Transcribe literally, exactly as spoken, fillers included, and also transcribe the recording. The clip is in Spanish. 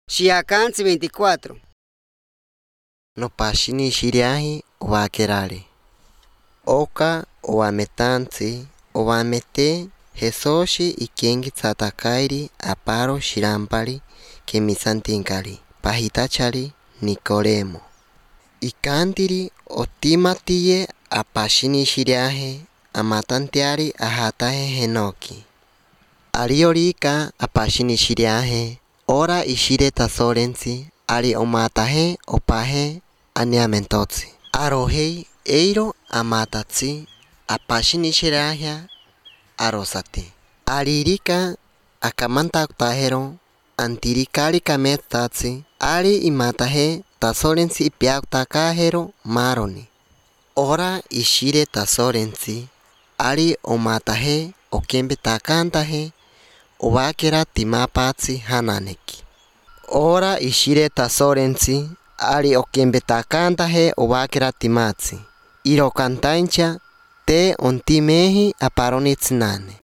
Xiacansi veinticuatro. No pashini shiriahi wakerale. Oka oametansi oamete Jesoshi ikengi tsatakairi aparo shirampari kemisantinkali pahitachari Nicolemo. Ikantiri otimatiye apashini shiriahe amatantiari ahatahe Henoki. Ariorika apashini shiriahe ora ishire tasorensi ari omatahe opahe aniamentotsi. Arohei eiro amatatsi apashini shiriahe arosate. Aririka akamantaktajero antirikari kametatsi ari imatahe tasorensi ipiaktakajero maroni. Ora ishire tasorensi ari omatahe okembetakantahe owakera timapatsi hananeki. Ora ishire tasorensi ari okembetakantahe owakera timatsi. Irokantaincha te ontimehi aparonitsinane.